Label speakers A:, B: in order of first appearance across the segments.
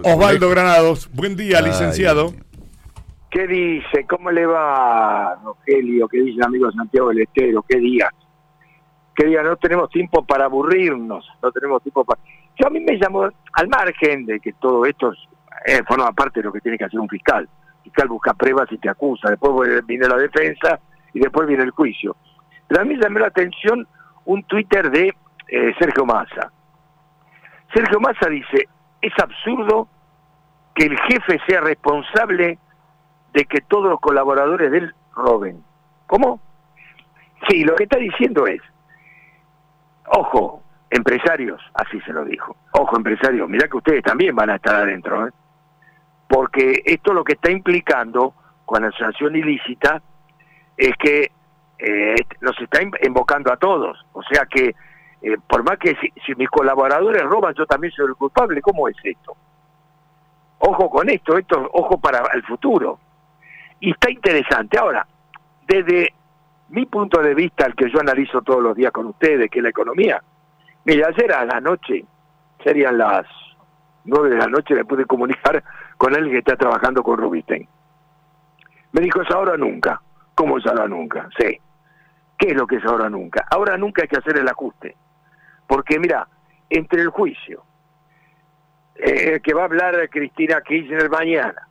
A: Osvaldo Granados, buen día, licenciado.
B: ¿Qué dice? ¿Cómo le va, Rogelio? ¿Qué dice el amigo Santiago del Estero? ¿Qué día? ¿Qué día? No tenemos tiempo para aburrirnos, no tenemos tiempo para... Yo a mí me llamó, al margen de que todo esto forma parte de lo que tiene que hacer un fiscal. El fiscal busca pruebas y te acusa, después viene la defensa y después viene el juicio. Pero a mí me llamó la atención un Twitter de Sergio Massa. Sergio Massa dice, es absurdo que el jefe sea responsable de que todos los colaboradores de él roben. ¿Cómo? Sí, lo que está diciendo es, ojo, empresarios, así se lo dijo, ojo empresarios, mirá que ustedes también van a estar adentro, porque esto lo que está implicando con la asociación ilícita es que nos está invocando a todos, o sea que por más que si mis colaboradores roban, yo también soy el culpable. ¿Cómo es esto? Ojo con esto, ojo para el futuro. Y está interesante. Ahora, desde mi punto de vista, el que yo analizo todos los días con ustedes, que es la economía, mira, ayer a la noche, serían las 9 de la noche, me pude comunicar con alguien que está trabajando con Rubinstein. Me dijo, es ahora o nunca. ¿Cómo es ahora o nunca? Sí. ¿Qué es lo que es ahora o nunca? Ahora nunca hay que hacer el ajuste. Porque mira, entre el juicio, que va a hablar Cristina Kirchner mañana,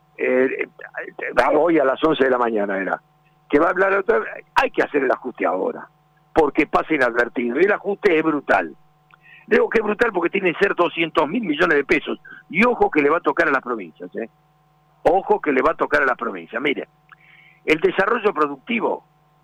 B: hoy a las 11 de la mañana era, que va a hablar otra vez, hay que hacer el ajuste ahora, porque pasa inadvertido, y el ajuste es brutal. Digo que es brutal porque tiene que ser 200.000 millones de pesos, y ojo que le va a tocar a las provincias, ojo que le va a tocar a las provincias. Mire, el desarrollo productivo,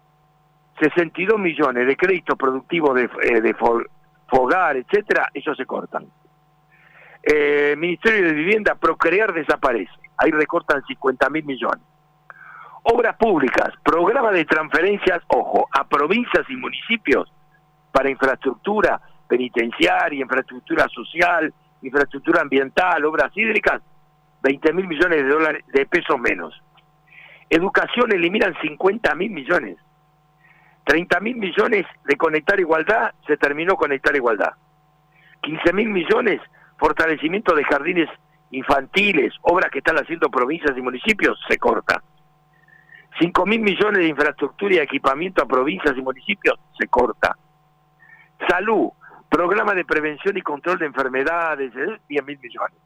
B: 62 millones de créditos productivos de Fogar, etcétera, esos se cortan. Ministerio de Vivienda, Procrear desaparece, ahí recortan 50.000 millones. Obras públicas, programa de transferencias, ojo, a provincias y municipios para infraestructura penitenciaria, infraestructura social, infraestructura ambiental, obras hídricas, 20.000 millones de pesos menos. Educación, eliminan 50.000 millones. 30.000 millones de Conectar Igualdad, se terminó Conectar Igualdad. 15.000 millones, fortalecimiento de jardines infantiles, obras que están haciendo provincias y municipios, se corta. 5.000 millones de infraestructura y equipamiento a provincias y municipios, se corta. Salud, programa de prevención y control de enfermedades, 10.000 millones.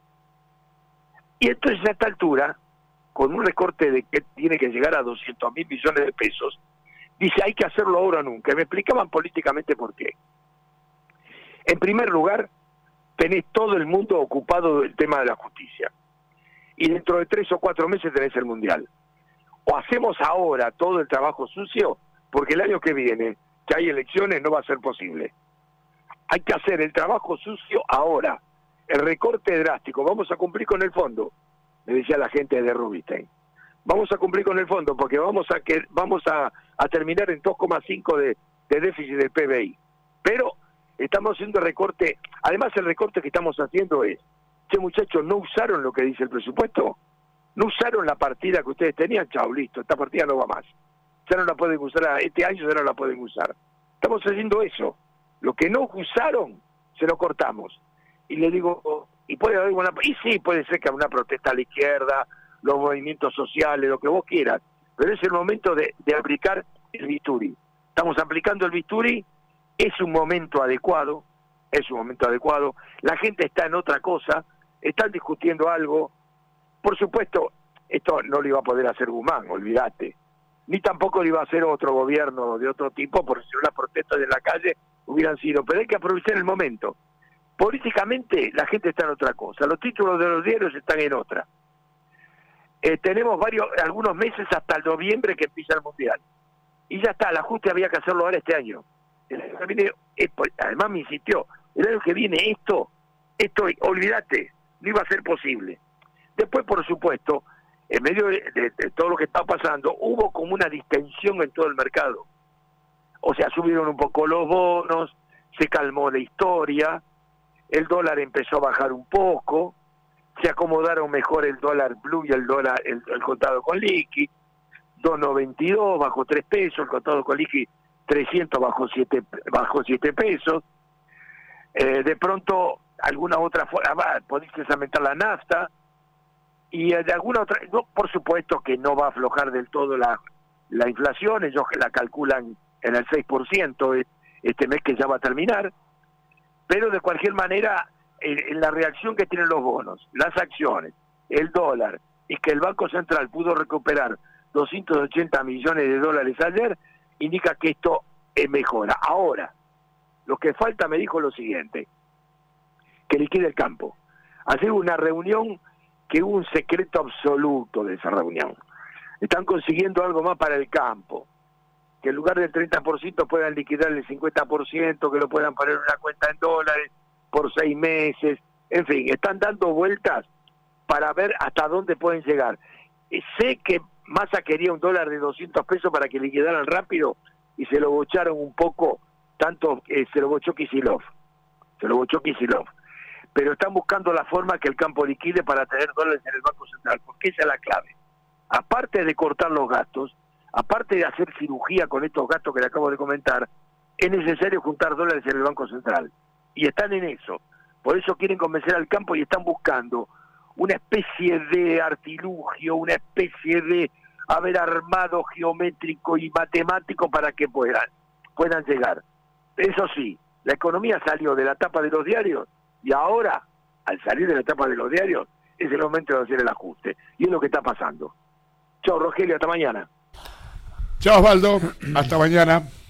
B: Y entonces a esta altura, con un recorte de que tiene que llegar a 200.000 millones de pesos, dice hay que hacerlo ahora o nunca. Me explicaban políticamente por qué. En primer lugar, tenés todo el mundo ocupado del tema de la justicia. Y dentro de 3 o 4 meses tenés el Mundial. O hacemos ahora todo el trabajo sucio, porque el año que viene, que hay elecciones, no va a ser posible. Hay que hacer el trabajo sucio ahora. El recorte drástico. Vamos a cumplir con el fondo, me decía la gente de Rubinstein. Vamos a cumplir con el fondo porque vamos a terminar en 2,5 de déficit del PBI. Pero estamos haciendo el recorte. Además, el recorte que estamos haciendo es, che muchachos, ¿no usaron lo que dice el presupuesto? ¿No usaron la partida que ustedes tenían? Chao, listo, esta partida no va más. Ya no la pueden usar, este año ya no la pueden usar. Estamos haciendo eso. Lo que no usaron, se lo cortamos. Y le digo, y puede haber y sí, puede ser que haya una protesta a la izquierda, los movimientos sociales, lo que vos quieras, pero es el momento de aplicar el bisturí. Estamos aplicando el bisturí, es un momento adecuado, la gente está en otra cosa, están discutiendo algo. Por supuesto, esto no lo iba a poder hacer Guzmán, olvídate, ni tampoco lo iba a hacer otro gobierno de otro tipo, porque si no las protestas de la calle hubieran sido, pero hay que aprovechar el momento. Políticamente la gente está en otra cosa, los títulos de los diarios están en otra. Tenemos algunos meses hasta el noviembre que empieza el Mundial. Y ya está, el ajuste había que hacerlo ahora este año. El año que viene, además me insistió, el año que viene esto, olvídate, no iba a ser posible. Después, por supuesto, en medio de todo lo que está pasando, hubo como una distensión en todo el mercado. O sea, subieron un poco los bonos, se calmó la historia, el dólar empezó a bajar un poco, se acomodaron mejor el dólar blue y el contado con liqui, 2.92, bajó 3 pesos, el contado con liqui 300 bajó 7 pesos. De pronto alguna otra forma, podéis aumentar la nafta, y de alguna otra, no, por supuesto que no va a aflojar del todo la inflación, ellos la calculan en el 6% este mes que ya va a terminar, pero de cualquier manera, en la reacción que tienen los bonos, las acciones, el dólar, y que el Banco Central pudo recuperar 280 millones de dólares ayer, indica que esto mejora. Ahora, lo que falta, me dijo lo siguiente, que liquide el campo. Hacer una reunión que hubo un secreto absoluto de esa reunión. Están consiguiendo algo más para el campo, que en lugar del 30% puedan liquidar el 50%, que lo puedan poner en una cuenta en dólares por 6 meses, en fin, están dando vueltas para ver hasta dónde pueden llegar. Sé que Massa quería un dólar de 200 pesos para que liquidaran rápido y se lo bocharon un poco, tanto se lo bochó Kicillof, pero están buscando la forma que el campo liquide para tener dólares en el Banco Central, porque esa es la clave. Aparte de cortar los gastos, aparte de hacer cirugía con estos gastos que le acabo de comentar, es necesario juntar dólares en el Banco Central. Y están en eso. Por eso quieren convencer al campo y están buscando una especie de artilugio, una especie de haber armado geométrico y matemático para que puedan llegar. Eso sí, la economía salió de la tapa de los diarios y ahora, al salir de la tapa de los diarios, es el momento de hacer el ajuste. Y es lo que está pasando. Chao, Rogelio, hasta mañana.
A: Chao, Osvaldo. Hasta mañana.